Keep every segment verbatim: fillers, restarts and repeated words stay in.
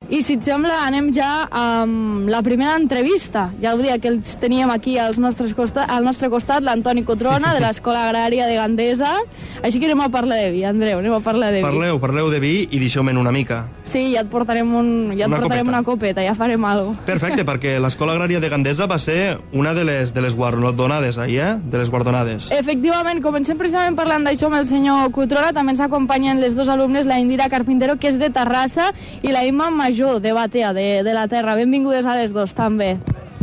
I si et sembla, anem ja amb la primera entrevista. Ja ho dia que els teníem aquí als nostres costa, al nostre costat, l'Antoni Cotrona, de l'Escola Agrària de Gandesa. Així que anem a parlar de vi, Andreu, anem a parlar de vi. Parleu, parleu de vi i deixeu-me'n una mica. Sí, ja et portarem, un, ja et una, portarem copeta. una copeta, ja farem alguna cosa. Perfecte, perquè l'Escola Agrària de Gandesa va ser una de les, de les guardonades ahir, eh? De les guardonades. Efectivament, comencem precisament parlant d'això amb el senyor Cotrona. També ens acompanyen les dos alumnes, la Indira Carpintero, que és de Terrassa, i la Imma Major, de Batea, de, de la Terra. Benvingudes a les dos, també.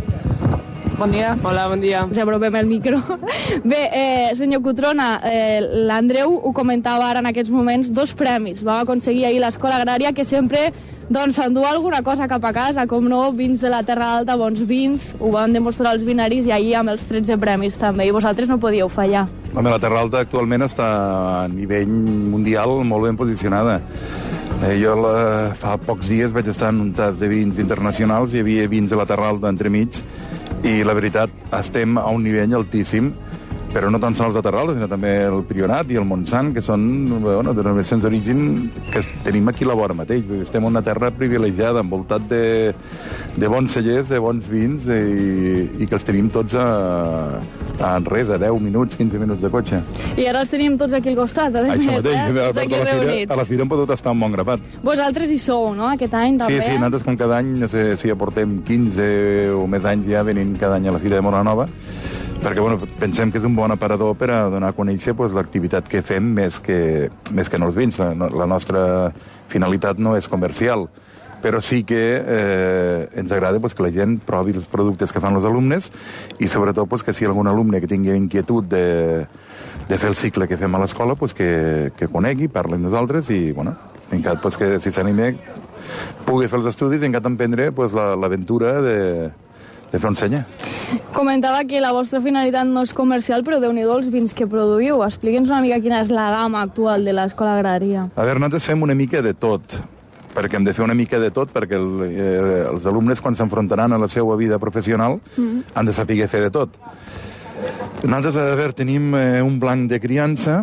Bon dia. Hola, bon dia. Ens apropem el micro. Bé, eh, senyor Cotrona, eh, l'Andreu ho comentava ara en aquests moments, dos premis. Vam aconseguir ahir l'Escola Agrària, que sempre doncs s'endú alguna cosa cap a casa, com no, vins de la Terra Alta, bons vins, ho van demostrar els vinaris, i ahir amb els tretze premis també, i vosaltres no podíeu fallar. Home, la Terra Alta actualment està a nivell mundial molt ben posicionada. Eh, jo la, fa pocs dies vaig estar en un tas de vins internacionals, hi havia vins de la Terra Alta entremig, i la veritat, estem a un nivell altíssim, però no tan sols de Terra Alta, sinó també el Prionat i el Montsant, que són bueno, denominacions d'origen que tenim aquí a la vora mateix. Estem en una terra privilegiada, envoltat de, de bons cellers, de bons vins, i, i que els tenim tots a, a res, a deu minuts, quinze minuts de cotxe. I ara els tenim tots aquí al costat, a Això més, mateix, eh? a, Tots aquí a, la fira, reunits. a la fira hem pogut estar en bon grapat. Vosaltres hi sou, no?, aquest any també? Sí, sí, nosaltres com cada any, no sé si ja portem quinze o més anys ja venint cada any a la Fira de Móra-la-Nova, perquè bueno, pensem que és un bon aparador per a donar a conèixer pues, l'activitat que fem més que, més que no els vins. La, la nostra finalitat no és comercial, però sí que eh, ens agrada pues, que la gent provi els productes que fan els alumnes, i sobretot pues, que si hi ha algun alumne que tingui inquietud de, de fer el cicle que fem a l'escola, pues, que, que conegui, parli amb nosaltres, i bueno, encat, pues, que si s'anime pugui fer els estudis i encat emprendre pues, l'aventura de de fer un senyer. Comentava que la vostra finalitat no és comercial, però Déu-n'hi-do els vins que produïu. Expliqui'ns una mica quina és la gamma actual de l'Escola Agrària. A veure, nosaltres fem una mica de tot, perquè hem de fer una mica de tot, perquè el, eh, els alumnes, quan s'enfrontaran a la seva vida professional, mm. han de saber fer de tot. Nosaltres, a veure, tenim eh, un blanc de criança,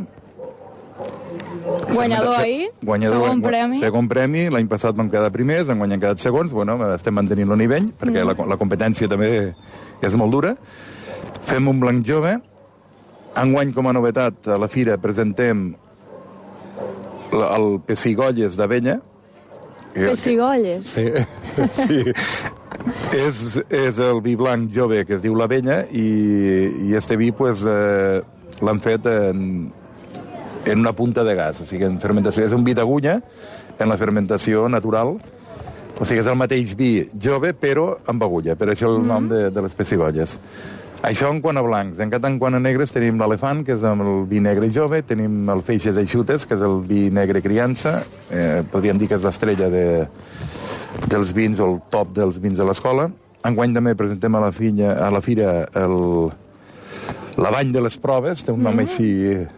guanyador ahir, guanyador, segon premi. Segon premi, l'any passat vam quedar primers, enguany hem quedat segons, bueno, estem mantenint el nivell, perquè mm. la, la competència també és molt dura. Fem un blanc jove, enguany com a novetat a la fira presentem el pessigolles d'Avella. Pessigolles? Sí, sí. és, és el vi blanc jove que es diu l'Avella, i, i este vi pues, eh, l'han fet en en una punta de gas, o sigui, en fermentació. És un vi d'agulla, en la fermentació natural, o sigui, és el mateix vi jove, però amb agulla, per això el mm. nom de, de les pessigolles. Això en quant a blancs. En en quant a negres tenim l'Elefant, que és el vi negre jove, tenim el Feixes Eixutes, que és el vi negre criança, eh, podríem dir que és l'estrella de, dels vins, o el top dels vins de l'escola. Enguany també presentem a la, filla, a la fira el, la Bany de les Proves, té un nom mm. així...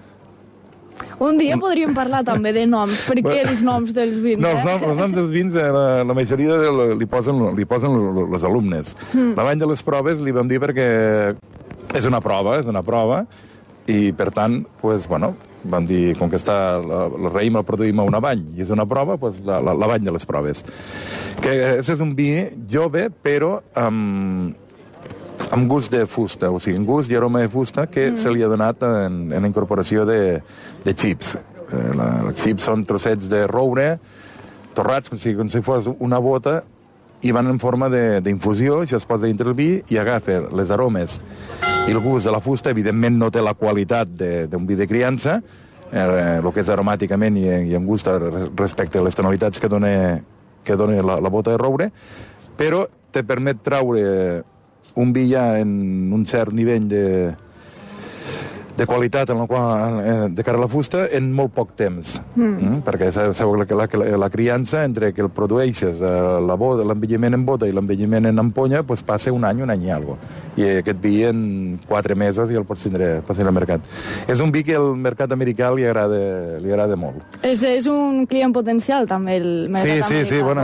Un dia podríem parlar també de noms. Per què els noms dels vins? No, els noms, els noms dels vins, eh, la, la majoria de, li posen, li posen les alumnes. Mm. La Bany de les Proves li vam dir perquè és una prova, és una prova, i per tant, pues, bueno, vam dir, com que està, la, la raïm el produïm a una bany, i és una prova, pues, la, la, la Bany de les Proves. Que és un vi jove, però amb... amb gust de fusta, o sigui, amb gust i aroma de fusta que mm. se li ha donat en, en la incorporació de, de xips. Eh, la, els xips són trossets de roure, torrats, com si, com si fos una bota, i van en forma d'infusió, això es posa dintre el vi i agafa les aromes i el gust de la fusta. Evidentment no té la qualitat d'un vi de criança, eh, el que és aromàticament i, i en gust respecte a les tonalitats que dona, que dona la, la bota de roure, però te permet traure un vi ja en un cert nivell de, de qualitat en la qual, de cara a la fusta en molt poc temps. Mm. Mm? Perquè sabeu que la, la, la criança, entre que el produeixes, l'envelliment en bota i l'envelliment en ampolla, pues passa un any, un any i alguna cosa. I aquest vi en quatre mesos ja el pots tindre, pots tindre al mercat. És un vi que al mercat americà li agrada, li agrada molt. És, és un client potencial, també, el mercat sí, americà. Sí, sí, bueno,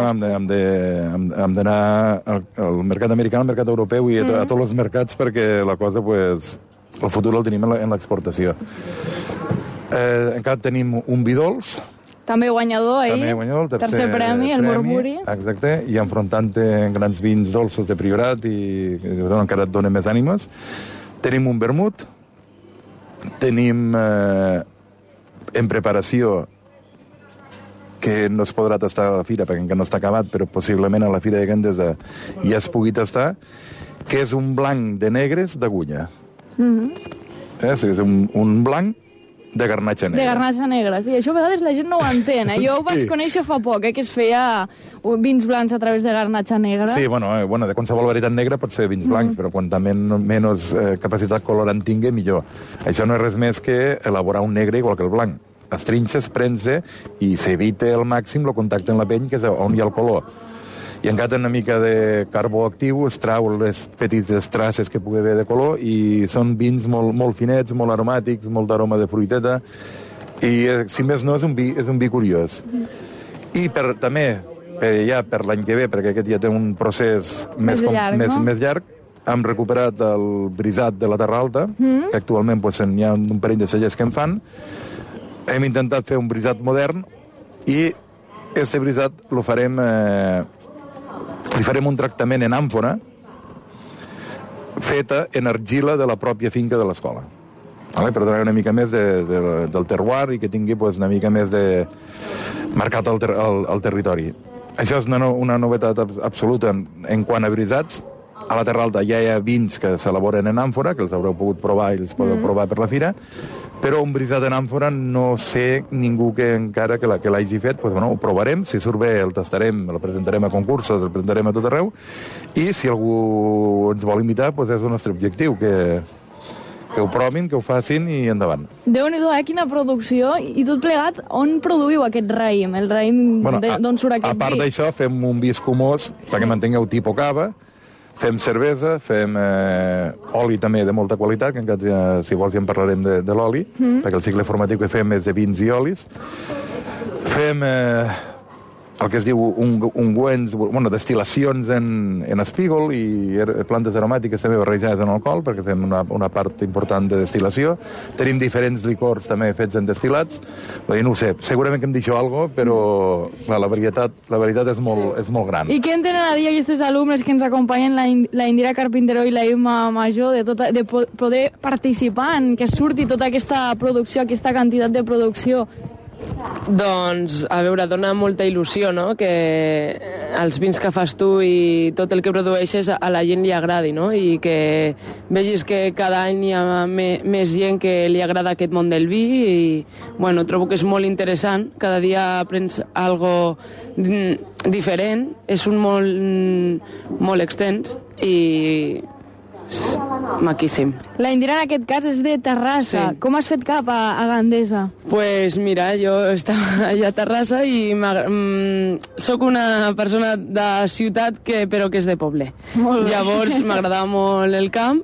hem d'anar al, al mercat americà, al mercat europeu i a, mm. a tots els mercats, perquè la cosa, pues, el futur el tenim en l'exportació. Eh, encara tenim un vi dolç, També guanyador, ahir. També guanyador, el tercer, tercer premi, el Murmuri. Exacte, i enfrontant-te en grans vins dolços de Priorat i que encara et donen més ànimes. Tenim un vermut, tenim eh, en preparació que no es podrà tastar a la fira perquè encara no està acabat, però possiblement a la Fira de Gandesa ja es pugui tastar, que és un blanc de negres d'agulla. Mm-hmm. Eh? És un, un blanc de garnatxa negra. De garnatxa negra, sí. Això a vegades la gent no ho entén, eh? Jo ho vaig conèixer fa poc, eh? Que es feia vins blancs a través de garnatxa negra. Sí, bueno, eh, bueno de qualsevol varietat negra pot ser vins blancs, mm. però quanta men menys eh, capacitat colorant tingui, millor. Això no és res més que elaborar un negre igual que el blanc. Es trinxa, es premsa i s'evita al màxim el contacte amb la pell, que és on hi ha el color. I encara una mica de carbó actiu, es trau les petites traces que pugui haver de color i són vins molt, molt finets, molt aromàtics, molt d'aroma de fruiteta i, si més no, és un vi, és un vi curiós. I per, també, per, ja per l'any que ve, perquè aquest ja té un procés més, més, llarg, com, més, no? més llarg, hem recuperat el brisat de la Terra Alta, mm. que actualment pues, hi ha un parell de cellers que en fan. Hem intentat fer un brisat modern i este brisat lo farem... Eh, li farem un tractament en àmfora feta en argila de la pròpia finca de l'escola. Vale? Per donar una mica més de, de, del terroir i que tingui pues, una mica més de marcat el, ter, el, el territori. Això és una, una novetat absoluta en, en quant a brisats. A la Terra Alta ja hi ha vins que s'elaboren en àmfora, que els haureu pogut provar i els podeu mm. provar per la fira, però un brisat en àmfora no sé ningú que encara que, la, que l'hagi fet, pues, bueno, ho provarem, si surt bé el tastarem, el presentarem a concursos, el presentarem a tot arreu, i si algú ens vol imitar, pues és el nostre objectiu, que, que ho provin, que ho facin i endavant. Déu-n'hi-do, eh? Quina producció. I tot plegat, on produïu aquest raïm? El raïm bueno, d'on surt aquest vi? A part d'això, fem un vi escumós, sí. perquè mantingueu tipus cava, fem cervesa, fem eh, oli també de molta qualitat, que encara, si vols ja en parlarem de, de l'oli, mm. perquè el cicle formatiu que fem és de vins i olis. Fem eh, el que es diu ungüents, bueno, destil·lacions en, en espígol i plantes aromàtiques també barrejades en alcohol, perquè fem una, una part important de destil·lació. Tenim diferents licors també fets en destil·lats. Vull dir, no ho sé, segurament que em deixo alguna cosa, però clar, la varietat, la varietat és, molt, sí. és molt gran. I què en tenen a dir aquests alumnes que ens acompanyen, la, la Indira Carpintero i la Imma Major, de, tota, de poder participar en que surti tota aquesta producció, aquesta quantitat de producció? Doncs, a veure, dona molta il·lusió, no?, que els vins que fas tu i tot el que produeixes a la gent li agradi, no?, i que vegis que cada any hi ha me, més gent que li agrada aquest món del vi i, bueno, trobo que és molt interessant. Cada dia aprens algo diferent, és un molt, molt extens i maquíssim. La Indira, en aquest cas, és de Terrassa. Sí. Com has fet cap a, a Gandesa? Pues mira, jo estava allà a Terrassa i mm, soc una persona de ciutat que, però que és de poble. Llavors m'agradava molt el camp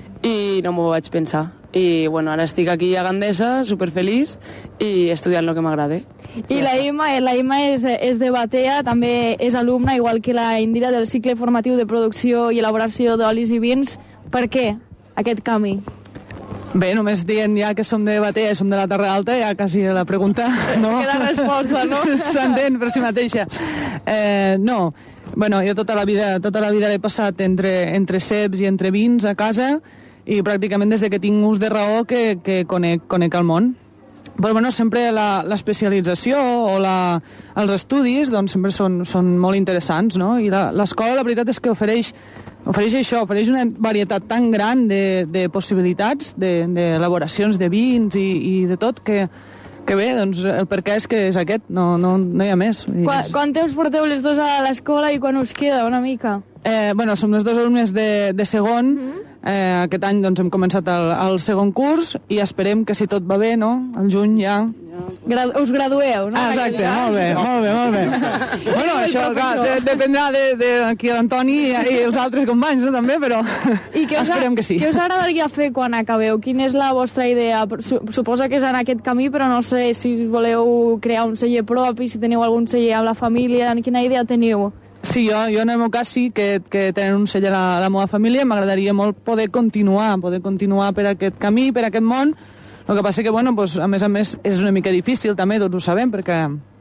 i no m'ho vaig pensar. I bueno, ara estic aquí a Gandesa, superfeliç, i estudiant el que m'agrada. I ja la Imma, la Imma és, és de Batea, també és alumna, igual que la Indira, del cicle formatiu de producció i elaboració d'olis i vins. Per què aquest canvi? Bé, només dient ja que som de Batea i som de la Terra Alta, ja quasi la pregunta... No? Queda resposta, no? S'entén per si mateixa. Eh, no, bueno, jo tota la vida, tota la vida l'he passat entre, entre ceps i entre vins a casa i pràcticament des de que tinc ús de raó que, que conec, conec el món. Però bueno, sempre l'especialització o la, els estudis doncs, sempre són, són molt interessants, no? I l'escola, la veritat és que ofereix Ofereix això, ofereix una varietat tan gran de, de possibilitats, d'elaboracions de, de vins i, i de tot, que, que bé, doncs el perquè és que és aquest, no, no, no hi ha més. Quant, quant temps porteu les dos a l'escola i quan us queda, una mica? Eh, bueno, som les dos alumnes de, de segon. Mm-hmm. Eh, aquest any doncs, hem començat el, el segon curs i esperem que si tot va bé, no? Al juny ja... Gra us gradueu, no? Ah, exacte, molt bé, molt bé, molt bé. Bueno, això clar, de, dependrà de, de aquí l'Antoni i, i els altres companys, no, també, però I que esperem que sí. Què us agradaria fer quan acabeu? Quina és la vostra idea? Suposa que és en aquest camí, però no sé si voleu crear un celler propi, si teniu algun celler amb la família, quina idea teniu? Sí, jo, jo en el meu cas sí que, que tenen un celler a la, a la meva família, m'agradaria molt poder continuar, poder continuar per aquest camí, per aquest món. El que passa que, bueno, pues, a més a més, és una mica difícil també, tots ho sabem, perquè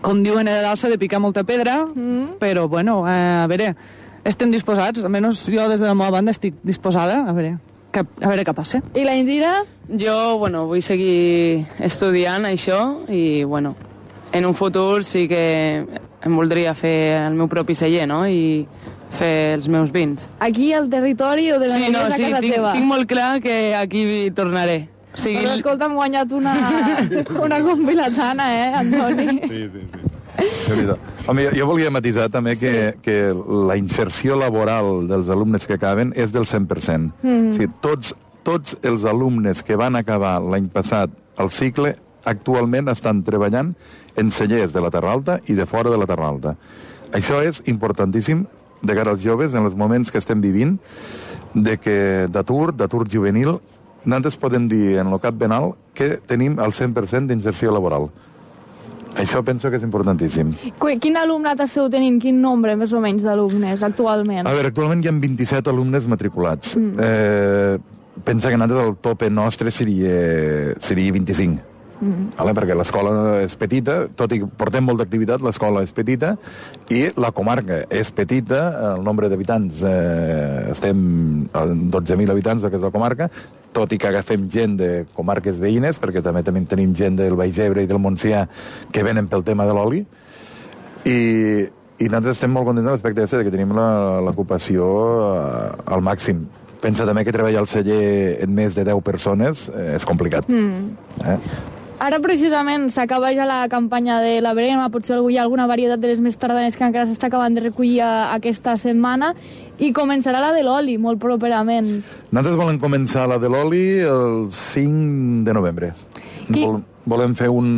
com diuen a l'alça, de picar molta pedra, mm. però, bueno, eh, a veure, estem disposats, almenys jo des de la meva banda estic disposada, a veure, que, a veure què passa. I la Indira? Jo, bueno, vull seguir estudiant això i, bueno, en un futur sí que em voldria fer el meu propi celler, no?, i fer els meus vins. Aquí, al territori o de la sí, no, a sí, casa tinc, teva? tinc molt clar que aquí tornaré. O sigui... Però escolta, hem guanyat una, una compilatana, eh, Antoni? Sí, sí, sí. Home, jo, jo volia matisar també que, sí. que la inserció laboral dels alumnes que acaben és del cent per cent. Mm-hmm. O sigui, tots, tots els alumnes que van acabar l'any passat el cicle actualment estan treballant en cellers de la Terra Alta i de fora de la Terra Alta. Això és importantíssim de cara als joves en els moments que estem vivint, de que d'atur, d'atur juvenil, nosaltres podem dir en el cap ben alt que tenim el cent per cent d'inserció laboral. Això penso que és importantíssim. Quin alumnat esteu tenint? Quin nombre, més o menys, d'alumnes actualment? A veure, actualment hi ha vint-i-set alumnes matriculats. Mm. Eh, pensa que nosaltres el tope nostre seria, seria vint-i-cinc. Mm. Vale? Perquè l'escola és petita, tot i que portem molt d'activitat, l'escola és petita i la comarca és petita, el nombre d'habitants eh, estem a dotze mil habitants, que és la comarca, tot i que agafem gent de comarques veïnes, perquè també, també tenim gent del Baix Ebre i del Montsià que venen pel tema de l'oli, i, i nosaltres estem molt contents respecte a això, que tenim l'ocupació al màxim. Pensa també que treballar al celler en més de deu persones eh, és complicat. Mm. Eh? Ara, precisament, s'acaba ja la campanya de la verema, potser hi ha alguna varietat de les més tardanes que encara s'està acabant de recollir aquesta setmana, i començarà la de l'oli, molt properament. Nosaltres volem començar la de l'oli el cinc de novembre. Qui... Vol, volem fer un,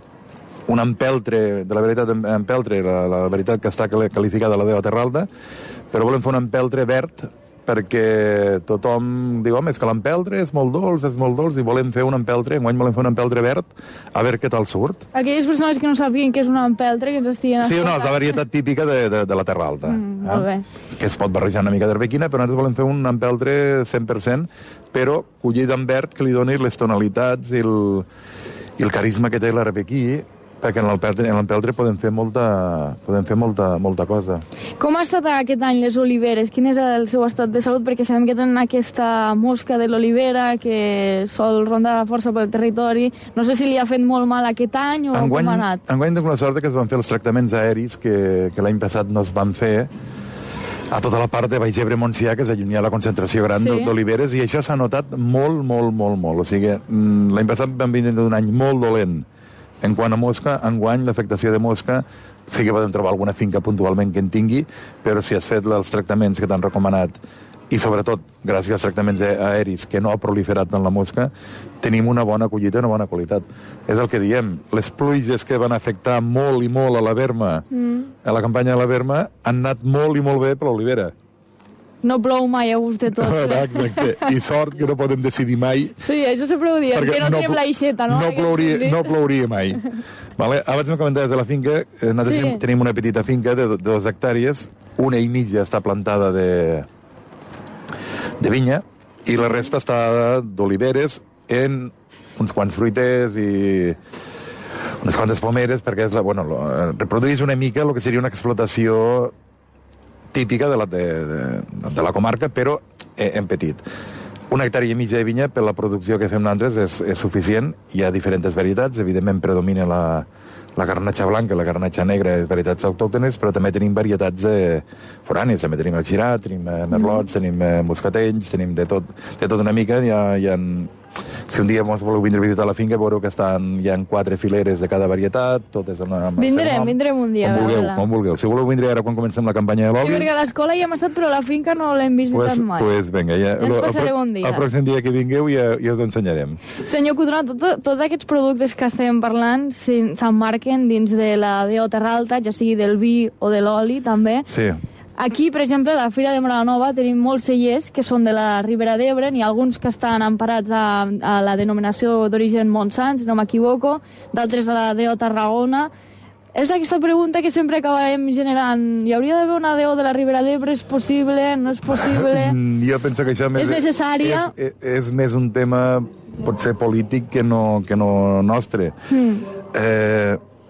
un empeltre, de la veritat empeltre, la, la veritat que està qualificada la de la Terra Alta, però volem fer un empeltre verd, perquè tothom diu, home, és que l'empeltre és molt dolç, és molt dolç, i volem fer un empeltre, enguany volem fer un empeltre verd, a veure què tal surt. Aquelles persones que no sapien què és un empeltre, que ens estiguen Sí, no, és la varietat típica de, de, de la Terra Alta. Mm, molt bé. Eh? Que es pot barrejar una mica d'arbequina, però nosaltres volem fer un empeltre cent per cent, però collit en verd que li doni les tonalitats i el, i el carisma que té l'arbequí, perquè en l'empeltre, en l'empeltre podem fer molta, podem fer molta, molta cosa. Com ha estat aquest any les oliveres? Quin és el seu estat de salut? Perquè sabem que tenen aquesta mosca de l'olivera que sol rondar força pel territori. No sé si li ha fet molt mal aquest any o enguany, com ha anat. Enguany tenim la sort que es van fer els tractaments aeris que, que l'any passat no es van fer a tota la part de Baix Ebre Montsià, que s'allunyia la concentració gran sí. d'oliveres, i això s'ha notat molt, molt, molt, molt. O sigui, l'any passat vam venir d'un any molt dolent en quant a mosca. Enguany l'afectació de mosca sí que podem trobar alguna finca puntualment que en tingui, però si has fet els tractaments que t'han recomanat i sobretot gràcies als tractaments aeris que no ha proliferat tant la mosca, tenim una bona collita i una bona qualitat. És el que diem, les pluges que van afectar molt i molt a la verma, mm. a la campanya de la verma, han anat molt i molt bé per l'olivera. No plou mai a gust de tot. Eh? Exacte. I sort que no podem decidir mai... Sí, això sempre ho diem, que no, no tenim l'aixeta, no? No plouria, no plouria mai. Vale? Abans me comentaves de la finca. Nosaltres sí. tenim una petita finca de dues hectàrees, una i mitja està plantada de, de vinya, i la resta està d'oliveres en uns quants fruiters i unes quantes pomeres, perquè és la, bueno, reprodueix una mica el que seria una explotació típica de la, de, de, de la comarca, però eh, en petit. Una hectàrea i mitja de vinya per la producció que fem nosaltres és, és suficient. Hi ha diferents varietats, evidentment predomina la, la garnatxa blanca, la garnatxa negra, varietats autòctones, però també tenim varietats eh, forànies, també tenim el girat, tenim eh, merlots, tenim eh, moscatells, tenim de tot, de tot una mica. Hi ha, hi ha, si un dia mos voleu vindre a visitar la finca, veureu que estan, hi ha quatre fileres de cada varietat, totes amb, amb vindrem, vindrem un dia. Com vulgueu, com vulgueu. Si voleu vindre ara quan comencem la campanya de l'oli... Sí, perquè a l'escola ja hem estat, però a la finca no l'hem visitat pues, mai. Pues venga, ja, ja ens passarem un dia. El pròxim dia que vingueu ja, ja us ho ensenyarem. Senyor Codronà, tots tot aquests productes que estem parlant s'emmarquen dins de la D O Terra Alta, ja sigui del vi o de l'oli, també. Sí. Aquí, per exemple, a la Fira de Moranova tenim molts cellers que són de la Ribera d'Ebre, n'hi ha alguns que estan emparats a, a la denominació d'origen Montsant, si no m'equivoco, d'altres a la D O Tarragona. És aquesta pregunta que sempre acabarem generant. Hi hauria d'haver una D O de la Ribera d'Ebre? És possible? No és possible? Jo penso que això més és necessària? És, és, és més un tema potser polític que no, que no nostre. Mm. Eh,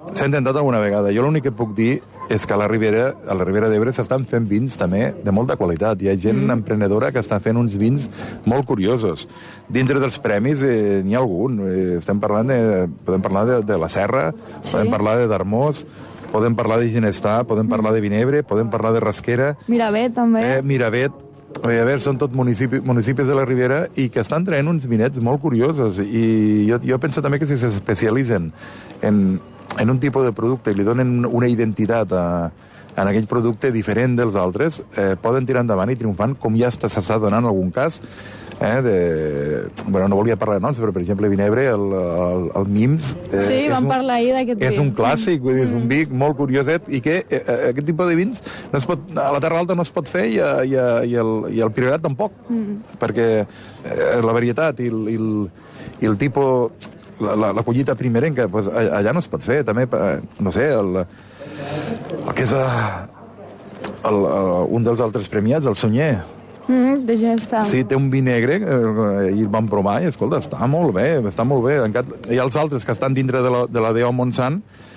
s'ha intentat alguna vegada. Jo l'únic que puc dir és que a la Ribera, a la Ribera d'Ebre s'estan fent vins també de molta qualitat. Hi ha gent mm. emprenedora que està fent uns vins molt curiosos. Dintre dels premis eh, n'hi ha algun. Eh, estem parlant de, podem parlar de, de la Serra, sí. podem parlar de Darmós, podem parlar de Ginestà, podem mm. parlar de Vinebre, podem parlar de Rasquera. Miravet, també. Eh, Miravet. A veure, són tot municipis, municipis de la Ribera i que estan traient uns vinets molt curiosos. I jo, jo penso també que si s'especialitzen en, en un tipus de producte i li donen una identitat a, a aquell producte diferent dels altres, eh, poden tirar endavant i triomfant, com ja s'està donant en algun cas. Eh, de... bueno, no volia parlar de noms, però per exemple Vinebre, el, el, el Mims eh, sí, vam un, parlar ahir d'aquest vi. És un clàssic, vull dir, és un vi molt curioset i que eh, aquest tipus de vins no es pot, a la Terra Alta no es pot fer i, a, i, a, i, el, i el Priorat tampoc, mm. perquè eh, la varietat i el, i el, i el tipus, la, la, la collita primerenca, pues, allà no es pot fer. També, no sé, el, el que és a, el, el, un dels altres premiats, el Sunyer, Mm, de Ginestà. Sí, té un vi negre, eh, i el vam provar, i escolta, està molt bé, està molt bé. Hi ha els altres que estan dintre de la, de la D O Montsant,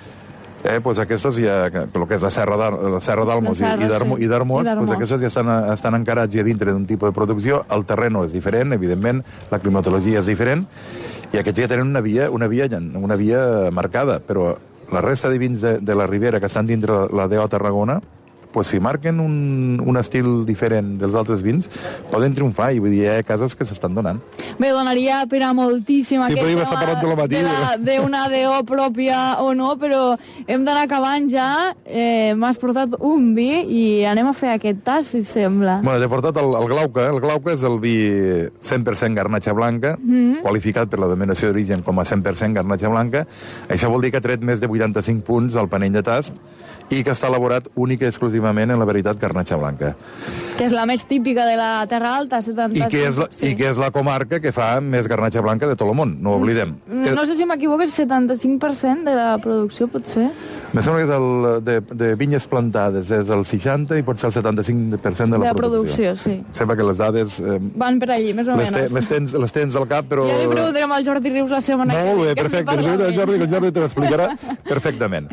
eh, pues aquestes ja, el que és la Serra d'Almos i d'Armós, pues aquestes ja estan, estan encarats ja dintre d'un tipus de producció, el terreno és diferent, evidentment, la climatologia és diferent, i aquests ja tenen una via, una via, una via marcada, però la resta de vins de, de la Ribera que estan dintre la D O Tarragona, pues si marquen un, un estil diferent dels altres vins, poden triomfar, i vull dir, hi ha casos que s'estan donant. Bé, donaria per a moltíssim sí, aquest tema de d'una D O pròpia o no, però hem d'anar acabant ja. Eh, M'has portat un vi i anem a fer aquest tast, si sembla. Bueno, t'he portat el, el Glauca. El Glauca és el vi cent per cent garnatxa blanca, mm. qualificat per la denominació d'origen com a cent per cent garnatxa blanca. Això vol dir que ha tret més de vuitanta-cinc punts al panell de tast i que està elaborat únic i exclusivament en la varietat garnatxa blanca. Que és la més típica de la Terra Alta, setanta-cinc. I que és la, sí. i que és la comarca que fa més garnatxa blanca de tot el món, no ho oblidem. No, no sé si m'equivoco, és setanta-cinc per cent de la producció, pot ser? Me sembla que és el de, de vinyes plantades, és el seixanta i pot ser el setanta-cinc per cent de la, de la producció. producció. Sí. Sembla que les dades... Eh, van per allí, més o les menys. Te, les, tens, les tens al cap, però... Ja li preguntarem al Jordi Rius la setmana que ve. Molt bé, perfecte. El Jordi, el Jordi te l'explicarà perfectament.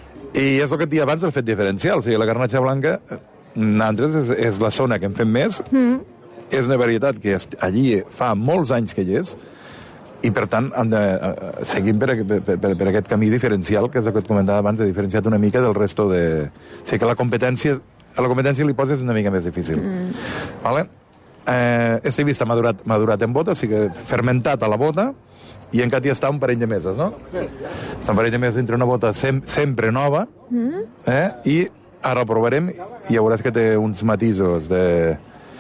I és el que et dia abans del fet diferencial. O sigui, la garnatxa blanca, nosaltres, és, és la zona que en fem més, mm. és una varietat que allí fa molts anys que hi és, i per tant hem de uh, seguir per, per, per, per aquest camí diferencial, que és el que et comentava abans, de diferenciat una mica del resto de... O sigui que la competència, a la competència li poses una mica més difícil. Mm. Vale? Eh, este vi està madurat, madurat en bota, o sigui, fermentat a la bota, i encara hi està un parell de meses, no? Sí. Està un parell de meses dintre una bota sem sempre nova, mm. eh? I ara el provarem i ja veuràs que té uns matisos de...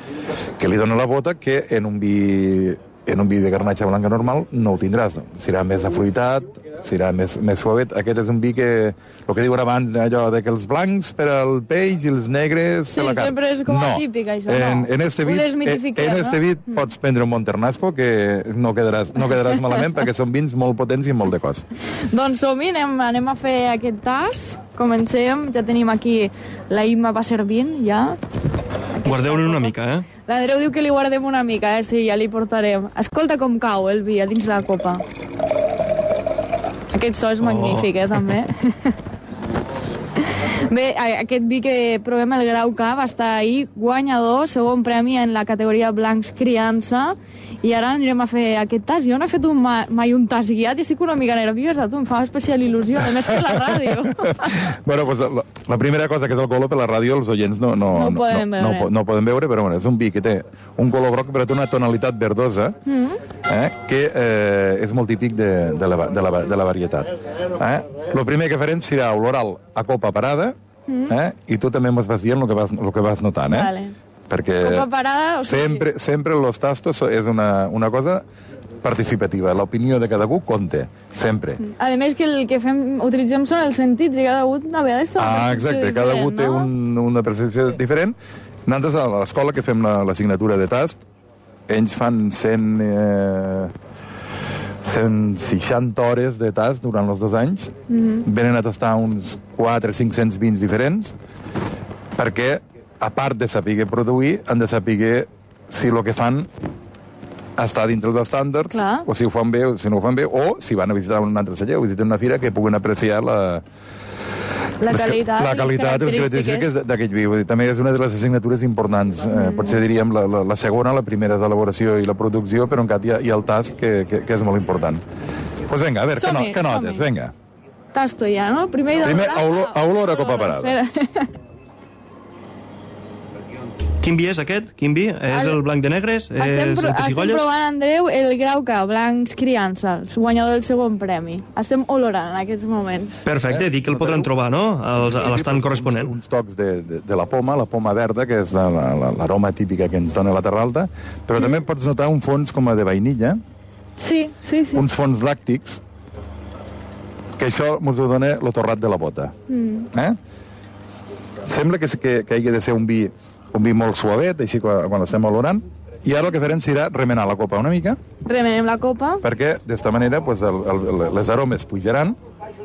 que li dona la bota que en un vi, en un vi de garnatxa blanca normal no ho tindràs. Serà més afruitat, serà més, més suavet. Aquest és un vi que, el que diuen abans, allò de que els blancs per al peix i els negres sí, per la carn. Sí, sempre és com no. típic, això, en, no? En este vi, en, en este vi no? pots prendre un Monternasco que no quedaràs, no quedaràs malament perquè són vins molt potents i molt de cos. Doncs som-hi, anem, anem a fer aquest tast. Comencem, ja tenim aquí la Imma va servint, ja. Guardeu-ne una mica, eh? L'Andreu diu que li guardem una mica, eh? Sí, ja li portarem. Escolta com cau el vi a dins de la copa. Aquest so és oh. magnífic, eh, també. Bé, aquest vi que provem, el Grau K, va estar ahir guanyador, segon premi en la categoria Blancs Criança, i ara anirem a fer aquest tast. Jo no he fet un, mai un tast guiat i estic una mica nerviosa, tu, em fa especial il·lusió, a més que la ràdio. Bueno, pues la, la primera cosa que és el color per la ràdio, els oients no, no, no, no, no, no, no, no poden veure, però bueno, és un vi que té un color groc, però té una tonalitat verdosa, mm. eh, que eh, és molt típic de, de, la, de, la, de la varietat. Eh? El primer que farem serà l'oral a copa parada, mm. eh? I tu també ens vas dient el que vas, el que vas notant, eh? Vale. Perquè parada, o sigui... sempre, sempre los tastos és una, una cosa participativa. L'opinió de cada algú compte, sempre. A més que el que fem, utilitzem són els sentits i cada algú a vegades té una ah, exacte, cada algú té no? un, una percepció diferent. Nosaltres a l'escola que fem l'assignatura de tast, ells fan cent, eh, cent seixanta hores de tast durant els dos anys, mm-hmm. venen a tastar uns quatre a cinc-cents vins diferents, perquè a part de saber produir, han de saber si el que fan estar dintre dels estàndards, Clar. o si ho fan bé o si no ho fan bé, o si van a visitar un altre celler o visiten una fira, que puguin apreciar la, La les, qualitat, la qualitat i les característiques d'aquell vi. Vull dir, també és una de les assignatures importants. Mm. Eh, potser diríem la, la, la segona, la primera és l'elaboració i la producció, però encara hi ha, hi ha el tast, que, que, que és molt important. Doncs pues vinga, a veure, que, no, que notes? Vinga. Tasto ja, no? Primer, Primer a olor, a olor a copa parada. Espera. Quin vi és aquest? Quin vi? És el blanc de negres? Estem, És pro el estem pessigolles? provant, Andreu, el Grauca, blancs criança, el guanyador del segon premi. Estem olorant en aquests moments. Perfecte, dic que el podran trobar, no?, als, a l'estant corresponent. Uns, uns tocs de, de, de la poma, la poma verda, que és l'aroma la, la, típica que ens dona la Terra Alta, però mm. també pots notar un fons com a de vainilla, Sí, sí, sí. uns fons làctics, que això ens ho dona el torrat de la bota. Mm. Eh? Sembla que, que, que hagi de ser un vi, un vi molt suavet, així quan, quan l'estem olorant, i ara el que farem serà remenar la copa una mica. Remenem la copa. Perquè d'esta manera pues, el, el, les aromes pujaran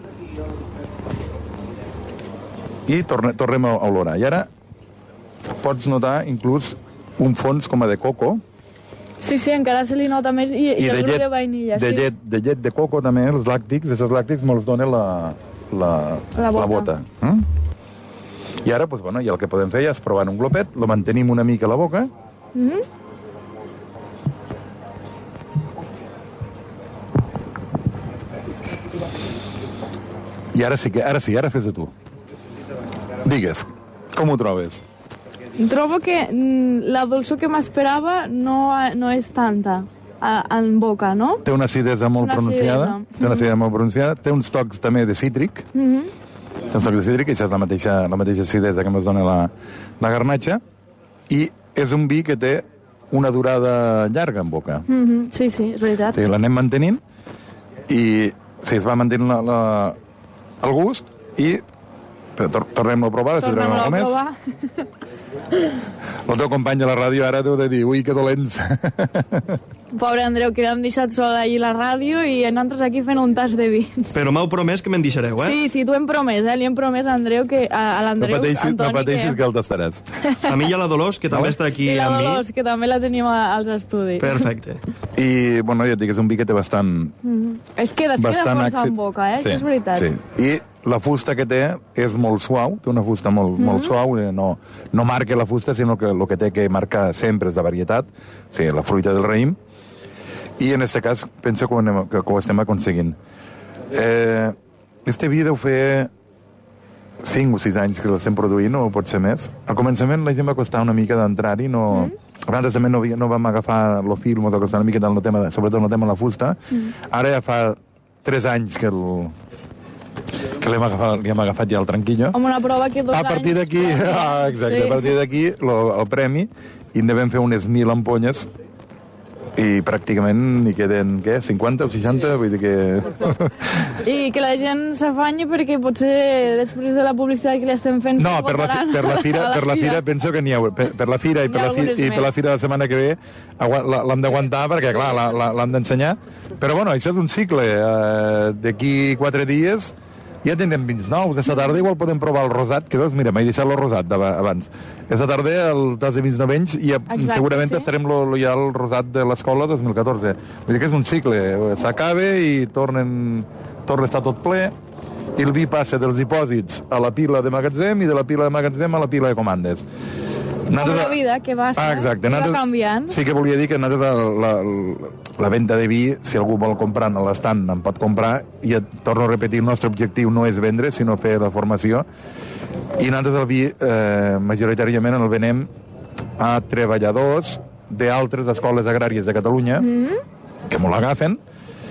i torne, tornem a olorar. I ara pots notar inclús un fons com a de coco. Sí, sí, encara se li nota més. I, i, I el de grup llet, de vainilla, de, sí. llet, de llet de coco també, els làctics, aquests làctics me'ls dona la, la, La bota. La bota. Mm? I ara, pues, bueno, ja el que podem fer ja és provar un glopet, lo mantenim una mica a la boca. Mm-hmm. I ara sí, que, ara sí, ara fes-ho tu. Digues, com ho trobes? Trobo que mm, la dolçor que m'esperava no, no és tanta a, en boca, no? Té una acidesa molt Una pronunciada. acidesa. Té una acidesa molt pronunciada. Té uns tocs també de cítric. Mm-hmm. Té uns tocs de cítric, i això és la mateixa, la mateixa acidesa que ens dona la, la garnatxa. I és un vi que té una durada llarga en boca. Mm-hmm. Sí, sí, és veritat. Sí, l'anem mantenint i sí, es va mantenint la, la, el gust i però tor tornem-lo a provar, si trobem Tornem-lo a alguna més. provar. El teu company de la ràdio ara deu de dir, ui, que dolents. Pobre Andreu, que l'han deixat sol allí la ràdio i nosaltres aquí fent un tas de vins. Però m'heu promès que me'n deixareu, eh? Sí, sí, tu hem promès, eh? Li hem promès a Andreu que, a, a No l'Andreu, pateixis, Antoni, no pateixis que... que... el tastaràs. A mi hi ha la Dolors, que també està aquí I la amb mi. Dolors, que també la tenim a, als estudis. Perfecte. I, bueno, ja et dic, és un vi que té bastant... Mm-hmm. Es queda, es queda bastant força èxit. en boca, eh? Sí, Això és veritat. Sí. I la fusta que té és molt suau, té una fusta molt, mm -hmm. molt suau, no, no marca la fusta, sinó que el que té que marcar sempre és la varietat, o sigui, la fruita del raïm, i en aquest cas penso que ho, anem, que, que ho estem aconseguint. Eh, este vi deu fer cinc o sis anys que l'estem produint, o pot ser més. Al començament la gent va costar una mica d'entrar-hi, no... Mm. Abans també no, no vam agafar el fil, ens va costar una mica del tema, de, sobretot el tema de la fusta. Mm. Ara ja fa tres anys que el que l'hem agafat, li hem agafat ja el tranquillo. Amb una prova que dos a partir anys... d'aquí, ah, exacte, sí. A partir d'aquí el premi, i en devem fer unes mil ampolles i pràcticament n'hi queden, què, cinquanta o seixanta? Sí. Vull dir que... I que la gent s'afanyi perquè potser després de la publicitat que li estem fent... No, per la, fi, per la fira, la per la fira penso que n'hi ha... Per, per la fira i per la, fi, i per la fira de la setmana que ve l'hem d'aguantar perquè, clar, l'hem d'ensenyar. Però, bueno, això és un cicle. Uh, D'aquí quatre dies ja tindrem vins nous. Aquesta tarda igual podem provar el rosat, que veus, mira, m'he deixat el rosat abans. Aquesta tarda el tas de vins novenys i Exacte, segurament sí. estarem lo, ja el rosat de l'escola dos mil catorze. Vull dir que és un cicle. S'acaba i tornen, torna a estar tot ple i el vi passa dels dipòsits a la pila de magatzem i de la pila de magatzem a la pila de comandes. Com la vida, que va, ah, exacte. va canviant. Sí que volia dir que nosaltres la, la, la venda de vi, si algú vol comprar a l'estant, en pot comprar, i et torno a repetir, el nostre objectiu no és vendre, sinó fer la formació, i nosaltres el vi, eh, majoritàriament, el venem a treballadors d'altres escoles agràries de Catalunya, mm-hmm. que molt agafen,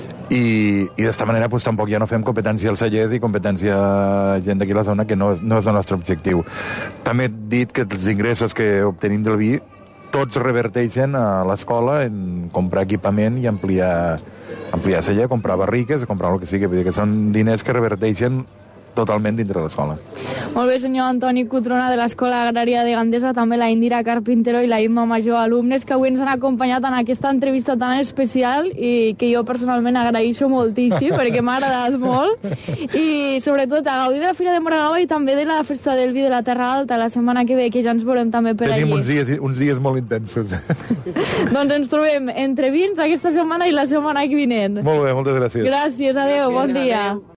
i, i d'esta manera pues, tampoc ja no fem competència als cellers i competència a gent d'aquí a la zona, que no, no és el nostre objectiu. També he dit que els ingressos que obtenim del vi tots reverteixen a l'escola en comprar equipament i ampliar, ampliar celler, comprar barriques, comprar el que sigui. Vull dir que són diners que reverteixen totalment dintre l'escola. Molt bé, senyor Antoni Cutrona, de l'Escola Agrària de Gandesa, també la Indira Carpintero i la Imma Major, alumnes que avui ens han acompanyat en aquesta entrevista tan especial i que jo personalment agraeixo moltíssim perquè m'ha agradat molt, i sobretot a gaudir de la Fira de Móra i també de la Festa del Vi de la Terra Alta la setmana que ve, que ja ens veurem també per Tenim allí. uns dies, uns dies molt intensos. Doncs ens trobem entre vins aquesta setmana i la setmana que vinent. Molt bé, moltes gràcies. Gràcies, adeu, bon dia.